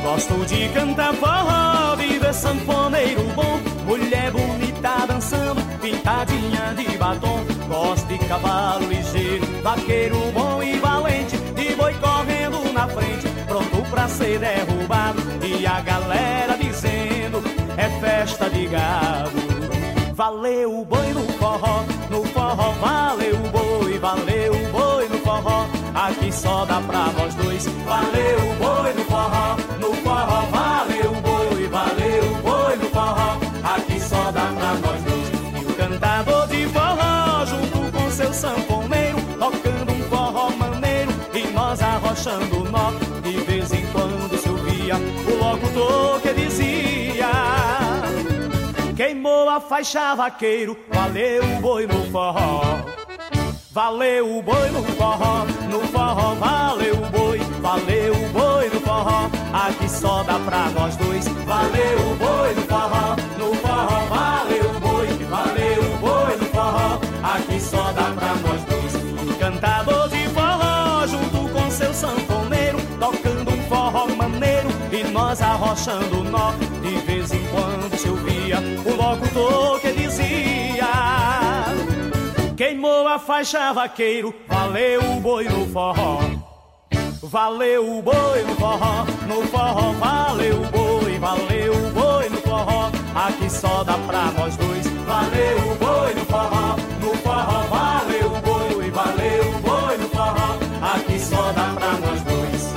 Gosto de cantar forró, viver sanfoneiro bom. Mulher bonita dançando, pintadinha de batom. Gosto de cavalo ligeiro, vaqueiro bom e valente, de boi correndo na frente, pronto pra ser derrubado. E a galera dizendo, é festa de gado. Valeu o boi no forró valeu o boi no forró. Aqui só dá pra nós dois. Valeu o boi no forró valeu o boi no forró. Aqui só dá pra nós dois. E o cantador de forró junto com seu sanfoneiro, tocando um forró maneiro e nós arrochando o nó. De vez em quando se ouvia o locutor que dizia, queimou a faixa vaqueiro, valeu o boi no forró. Valeu o boi no forró valeu o boi no forró. Aqui só dá pra nós dois. Valeu o boi no forró valeu o boi no forró. Aqui só dá pra nós dois. O cantador de forró junto com seu sanfoneiro, tocando um forró maneiro e nós arrochando o nó. De vez em quando se ouvia o locutor que dizia, queimou a faixa vaqueiro, valeu o boi no forró. Valeu o boi no forró valeu o boi no forró. Aqui só dá pra nós dois. Valeu o boi no forró valeu o boi no forró. Aqui só dá pra nós dois.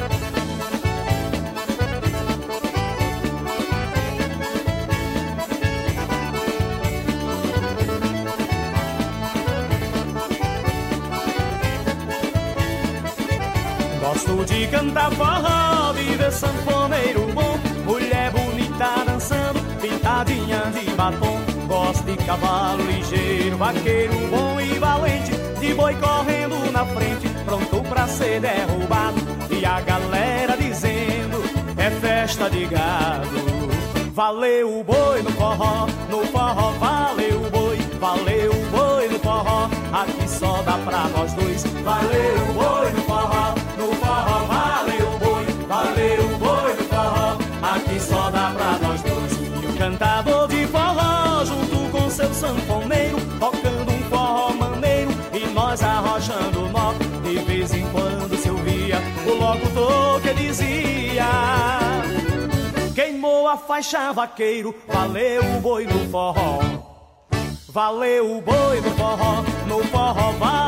Gosto de cantar forró, viver sanfoneiro bom. Mulher bonita dançando, pintadinha de batom. Gosto de cavalo ligeiro, vaqueiro bom e valente, de boi correndo na frente, pronto pra ser derrubado. E a galera dizendo, é festa de gado. Valeu o boi no forró valeu o boi no forró. Aqui só dá pra nós dois. Valeu o boi no forró valeu o boi no forró. Aqui só dá pra nós dois. E o cantador de forró junto com seu sanfoneiro, tocando um forró maneiro e nós arrochando o nó. De vez em quando se ouvia o locutor que dizia, queimou a faixa vaqueiro, valeu o boi no forró. Valeu o boi no forró